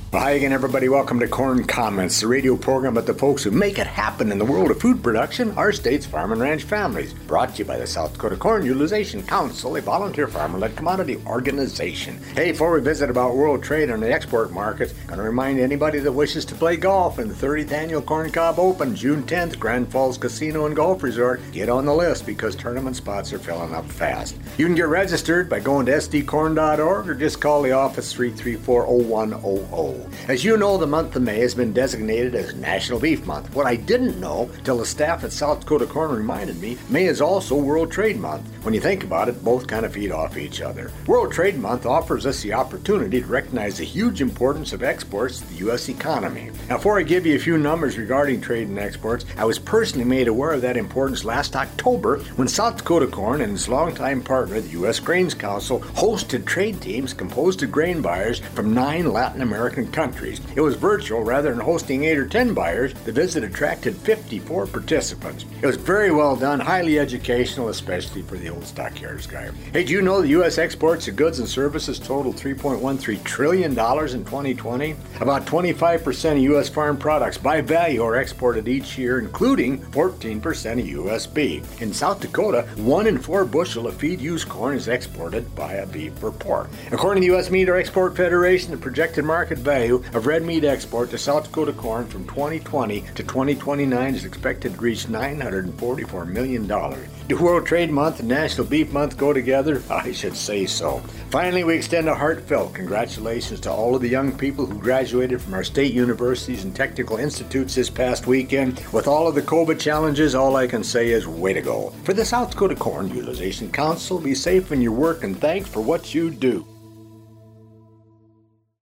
Well, hi again, everybody. Welcome to Corn Comments, the radio program about the folks who make it happen in the world of food production, our state's farm and ranch families. Brought to you by the South Dakota Corn Utilization Council, a volunteer farmer-led commodity organization. Hey, before we visit about world trade and the export markets, going to remind anybody that wishes to play golf in the 30th Annual Corn Cob Open, June 10th, Grand Falls Casino and Golf Resort. Get on the list because tournament spots are filling up fast. You can get registered by going to sdcorn.org or just call the office 334-0100. As you know, the month of May has been designated as National Beef Month. What I didn't know till the staff at South Dakota Corn reminded me, May is also World Trade Month. When you think about it, both kind of feed off each other. World Trade Month offers us the opportunity to recognize the huge importance of exports to the U.S. economy. Now, before I give you a few numbers regarding trade and exports, I was personally made aware of that importance last October when South Dakota Corn and its longtime partner, the U.S. Grains Council, hosted trade teams composed of grain buyers from 9 Latin American countries. It was virtual rather than hosting 8 or 10 buyers. The visit attracted 54 participants. It was very well done, highly educational, especially for the old stockyards guy. Hey, do you know the U.S. exports of goods and services totaled $3.13 trillion in 2020? About 25% of U.S. farm products by value are exported each year, including 14% of U.S. beef. In South Dakota, 1 in 4 bushel of feed-used corn is exported via beef or pork. According to the U.S. Meat Export Federation, the projected market value of red meat export to South Dakota corn from 2020 to 2029 is expected to reach $944 million. Do World Trade Month and National Beef Month go together? I should say so. Finally, we extend a heartfelt congratulations to all of the young people who graduated from our state universities and technical institutes this past weekend. With all of the COVID challenges, all I can say is way to go. For the South Dakota Corn Utilization Council, be safe in your work and thanks for what you do.